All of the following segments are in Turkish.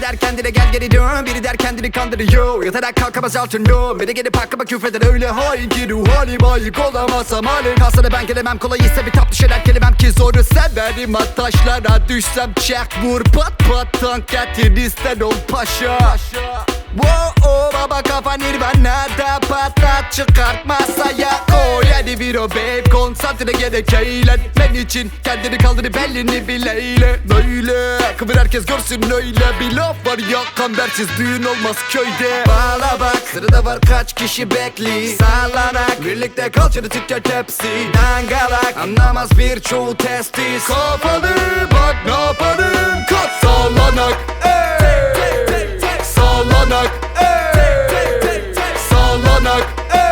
der kendine gel geri dön, biri der kendini kandırıyor. Yatarak kalkamaz altından, biri gelip hakkıma küfreder öyle hain ki ruh halim ayık olamazsam halim. Kalsana ben gelemem, kolay ise bir tap düşer kelimem ki zoru severim. Taşlara düşsem çek vur pat pat, tank getir isten ol paşa. Wow, baba kafa nirvanada, patlat çıkart masaya koy. Hadi bir o babe, konsantre gerek eğlenmen için kendini kaldırıp elini bileyle. Böyle kıvır herkes görsün öyle bir laf var ya, kambersiz düğün olmaz köyde. Bağla bak, sırada var kaç kişi bekli. Sallanak, birlikte kalçanı tüter tepsi. Dangalak, anlamaz birçoğu testis. Kafanı bak ne yaparım, kat sallanak. Sallanak, sallanak,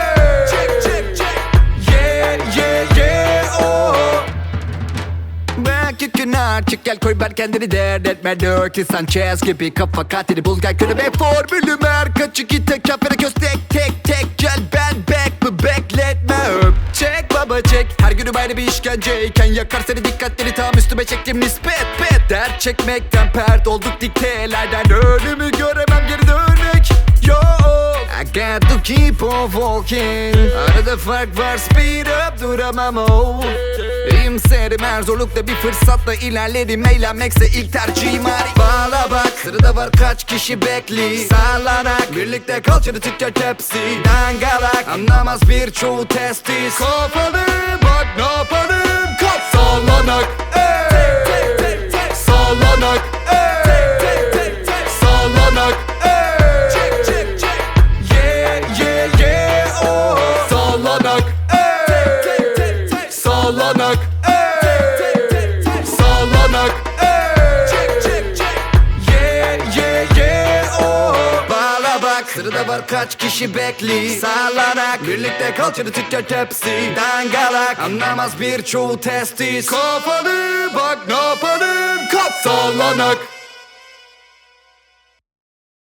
yeah, oh. Belki gün artık gel koy ver kendini dert etme. Dirty Sanchez gibi kafa katili bul gel köle ve formülüm her kaçı git kafene göz tek gel ben back mı bekletme öp. Çek baba çek, her günüm aynı bir işkenceyken yakar seni dikkatleri tam üstüme çektim nispet pet. Dert çekmekten pert olduk diktelerden, önümü göremem geri dönük yok. I got to keep on walking, arada fark var speed up duramam oh. İyimserim her zorlukta bir fırsatla ilerlerim, eğlenmekse ilk tercihim hari. Bağla bak, sırada var kaç kişi bekli. Sallanak, birlikte kalçanı tüter tepsi. Dangalak, anlamaz birçoğu testis. Kafanı bak ne yaparım, kap sallanak. Sallanak, sallanak, yeah, oh. Sallanak, sallanak, sallanak, yeah, oh. Bağla bak, sırada var kaç kişi bekli. Sallanak, birlikte kalçanı tüter tepsi. Dangalak, anlamaz birçoğu testis. Kafanı bak ne yaparım, kap sallanak.